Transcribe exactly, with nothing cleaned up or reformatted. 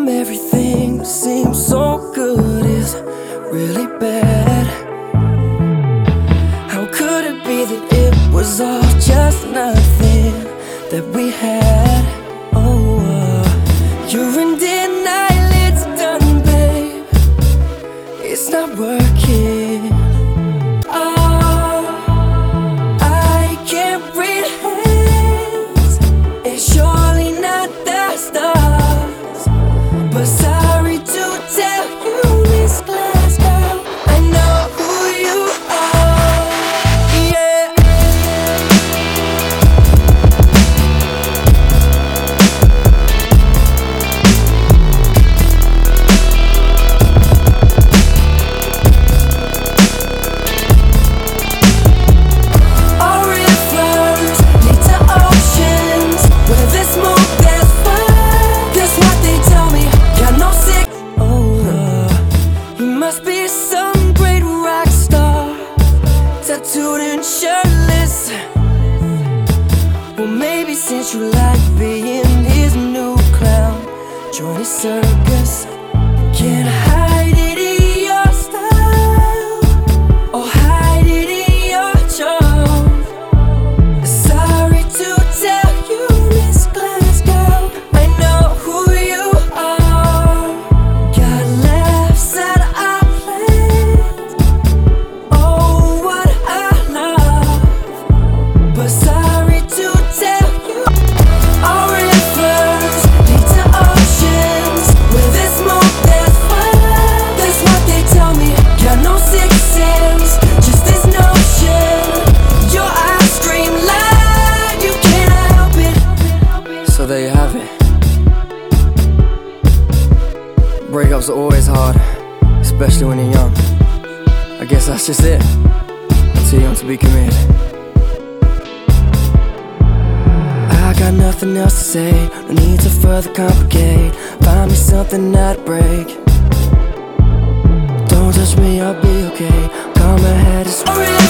come everything that seems so good is really bad? How could it be that it was all just nothing that we had? Oh, uh, you're in denial, it's done, babe. It's not working. Oh, I can't read hands. It's surely not the stars. But sorry to tell you, Miss Glasgow, I know who you are. Yeah. All rivers lead to oceans. Where this move, there's fire. Guess what they tell me? Got no sick. Oh, uh, he must be some great rock star, tattooed and shirtless. Well, maybe since you like being his new clown, join his circus. Can't hide it in your style, or hide it in your charm. Sorry to tell you, Miss Glasgow, I know who you are. Got laughs at our plans. Oh, what I love. But sorry to tell you, all rivers lead to oceans. Where this move, there's fire. That's what they tell me. Got no sixth sense, just this notion. Your eyes scream loud, you cannot help it. So there you have it. Breakups are always hard, especially when you're young. I guess that's just it. I'm too young to be committed. I got nothing else to say, no need to further complicate. Find me something that'll break. Don't touch me, I'll be okay. Calm my head, it's